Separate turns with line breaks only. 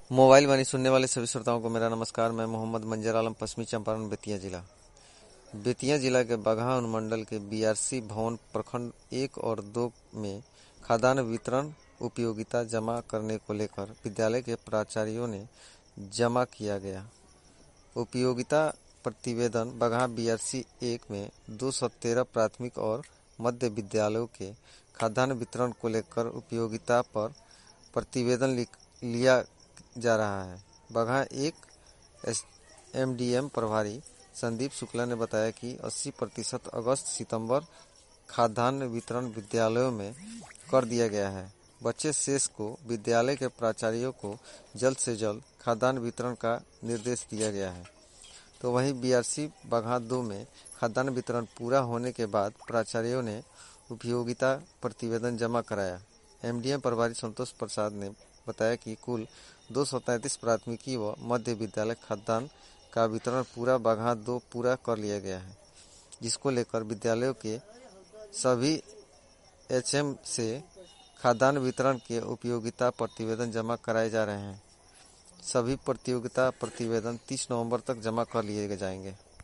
Mobile वाणी सुनने वाले सभी श्रोताओं को मेरा नमस्कार। मैं मोहम्मद मंजर आलम, पश्चिमी चंपारण, बेतिया जिला। बेतिया जिला के बगहा अनुमंडल के बीआरसी भवन प्रखंड 1 और 2 में खाद्यान्न वितरण उपयोगिता जमा करने को लेकर विद्यालय के प्राचार्यों ने जमा किया गया। उपयोगिता प्रतिवेदन बगहा बीआरसी 1 में 213 प्राथमिक और मध्य विद्यालयों के खाद्यान्न वितरण को लेकर उपयोगिता पर प्रतिवेदन लिया जा रहा है। बगहा एक एमडीएम प्रभारी संदीप शुक्ला ने बताया कि 80% अगस्त सितंबर खाद्यान्न वितरण विद्यालयों में कर दिया गया है। बचे शेष को विद्यालय के प्राचार्यों को जल्द से जल्द खाद्यान्न वितरण का निर्देश दिया गया है। तो वहीं बीआरसी बगहा 2 में खाद्यान्न वितरण पूरा होने के बाद प्राचार्यों ने उपयोगिता प्रतिवेदन जमा कराया। एमडीएम प्रभारी संतोष प्रसाद ने बताया कि कुल 233 प्राथमिकी व मध्य विद्यालय खाद्यान्न का वितरण पूरा बगहा 2 पूरा कर लिया गया है, जिसको लेकर विद्यालयों के सभी एचएम से खाद्यान्न वितरण के उपयोगिता प्रतिवेदन जमा कराए जा रहे हैं। सभी प्रतियोगिता प्रतिवेदन 30 नवंबर तक जमा कर लिए जाएंगे।